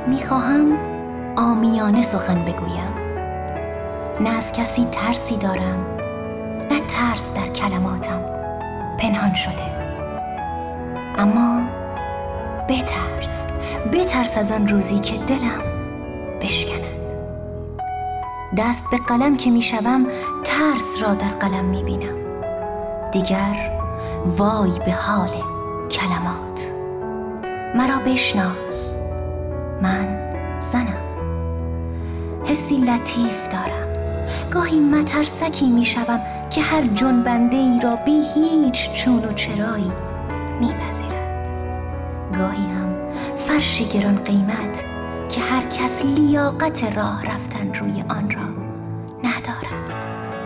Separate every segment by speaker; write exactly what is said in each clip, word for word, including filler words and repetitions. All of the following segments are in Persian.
Speaker 1: میخواهم عامیانه سخن بگویم. نه از کسی ترسی دارم، نه ترس در کلماتم پنهان شده. اما بترس، بترس از آن روزی که دلم بشکند. دست به قلم که میشوم ترس را در قلم میبینم. دیگر وای به حال کلمات. مرا بشناس، من زنم. حسی لطیف دارم. گاهی مترسکی میشوم که هر جنبنده ای را بی هیچ چون و چرایی میپذیرد. گاهی هم فرشی گران قیمت که هر کس لیاقت راه رفتن روی آن را ندارد.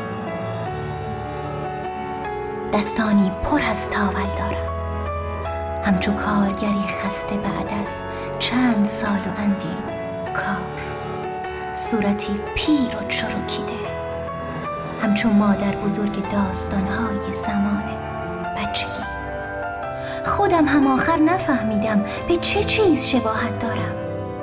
Speaker 1: دستانی پر از تاول دارم، همچو کارگری خسته بعد از چند سال و اندی کار. صورتی پیر و چروکیده، همچو مادر بزرگ داستانهای زمان بچگی. خودم هم آخر نفهمیدم به چه چیز شباهت دارم.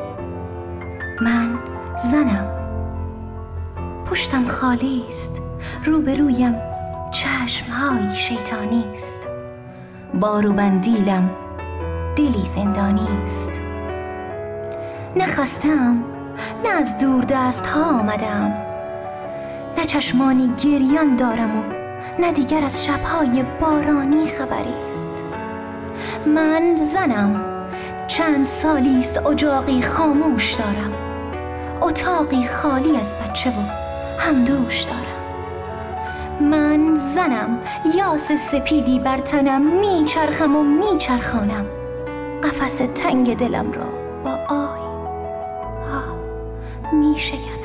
Speaker 1: من زنم، پشتم خالی است، روبرویم چشمهایی شیطانی است. با روبندیلم دلی زندانی است. نه خستم، نه از دور دست ها آمدم، نه چشمانی گریان دارم و نه دیگر از شبهای بارانی خبری است. من زنم، چند سالی است اجاقی خاموش دارم، اتاقی خالی از بچه و همدوش دارم. من زنم، یاس سپیدی بر تنم میچرخم و میچرخانم، قفس تنگ دلم را با آی ها میشکنم.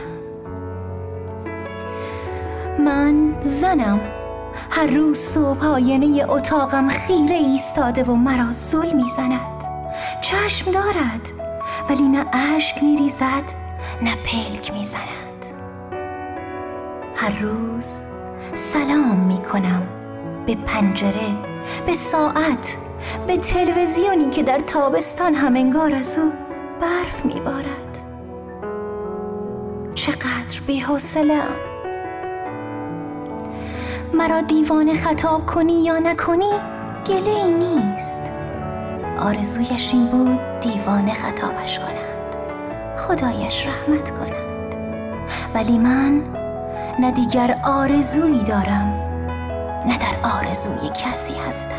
Speaker 1: من زنم، هر روز صبح آینه اتاقم خیره ایستاده و مرا زل میزند. چشم دارد ولی نه اشک میریزد نه پلک میزند. هر روز سلام میکنم به پنجره، به ساعت، به تلویزیونی که در تابستان هم انگار از او برف میبارد. چقدر بی‌حوصله‌ام. مرا دیوانه خطاب کنی یا نکنی گله‌ای نیست. آرزویش این بود دیوانه خطابش کنند، خدایش رحمت کنند. ولی من نه دیگر آرزویی دارم نه در آرزوی کسی هستم.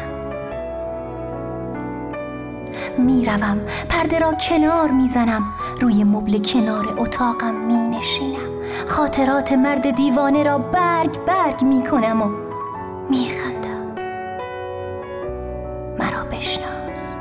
Speaker 1: میروم، پرده را کنار میزنم، روی مبل کنار اتاقم مینشینم، خاطرات مرد دیوانه را برگ برگ میکنم و میخندم. مرا بشناس،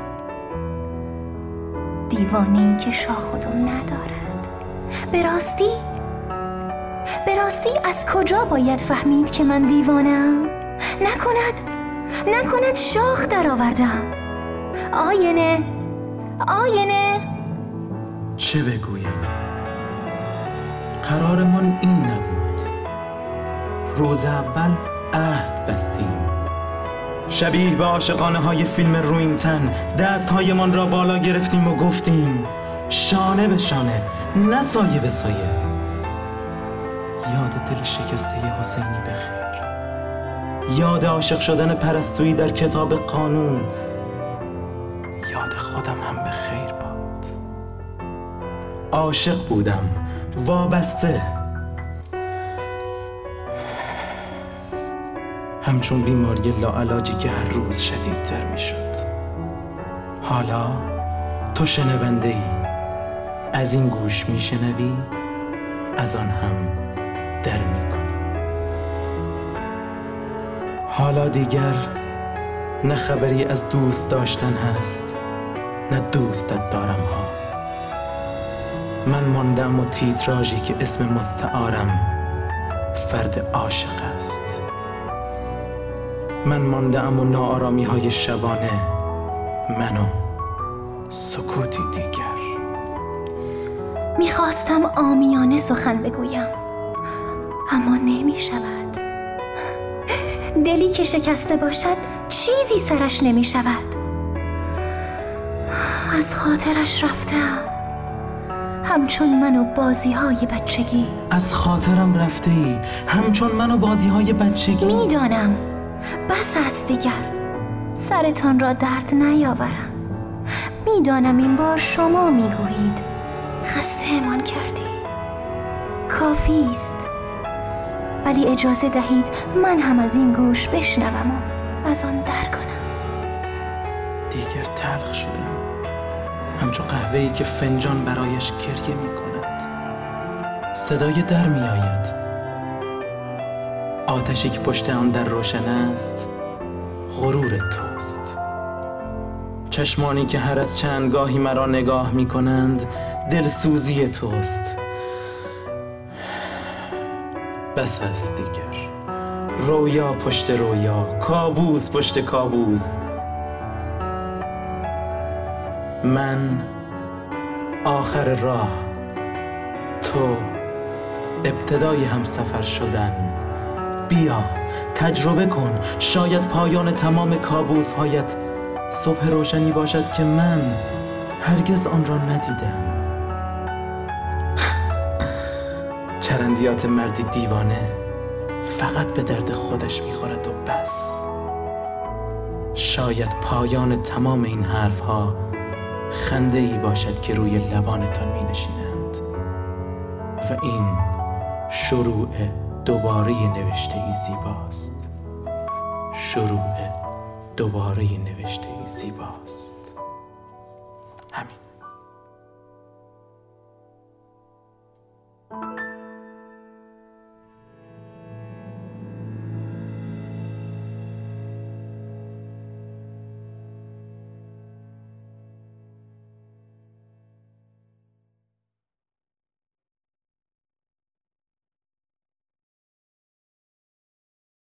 Speaker 1: دیوانه‌ای که شاخ و دم ندارد. به راستی به راستی از کجا باید فهمید که من دیوانه‌ام؟ نکند نکند شاخ در آوردم. آینه آینه
Speaker 2: چه بگویم؟ قرارمان این نبود. روز اول عهد بستیم، شبیه به عاشقانه های فیلم رویینتن دست هایمان را بالا گرفتیم و گفتیم شانه به شانه، نه سایه به سایه. یاد دل شکسته حسینی بخیر، یاد عاشق شدن پرستویی در کتاب قانون، یاد خودم هم به خیر باد. عاشق بودم، وابسته، همچون بیماری لاعلاجی که هر روز شدیدتر می شد. حالا تو شنونده ای، از این گوش می شنوی، از آن هم در می کنی. حالا دیگر نه خبری از دوست داشتن هست نه دوستت دارم ها. من ماندم و تیتراژی که اسم مستعارم فرد عاشق است. من ماندم و ناآرامی های شبانه، منو سکوتی دیگر.
Speaker 1: میخواستم عامیانه سخن بگویم اما نمی شود. دلی که شکسته باشد چیزی سرش نمی شود. از خاطرش رفتم، همچون من و بازی های بچگی.
Speaker 2: از خاطرم رفته ای همچون من و بازی های بچگی.
Speaker 1: میدانم بس است دیگر سرتان را درد نیاورم. میدانم این بار شما میگویید خسته امان کردی، کافی است، ولی اجازه دهید من هم از این گوش بشنوم و از آن در کنم.
Speaker 2: دیگر تلخ شدم، همچو قهوه‌ای که فنجان برایش گریه می کند. صدای در می آید، آتشی که پشت آن در روشن است غرور توست. چشمانی که هر از چند گاهی مرا نگاه می کنند دلسوزی توست. بس است دیگر، رویا پشت رویا، کابوس پشت کابوس. من آخر راه، تو ابتدای هم سفر شدن. بیا تجربه کن، شاید پایان تمام کابوس هایت صبح روشنی باشد که من هرگز آن را ندیدم. چرندیات مردی دیوانه فقط به درد خودش میخورد و بس. شاید پایان تمام این حرف ها خنده ای باشد که روی لبانتان می نشینند و این شروع دوباره نوشته ای زیباست. شروع دوباره نوشته ای زیباست.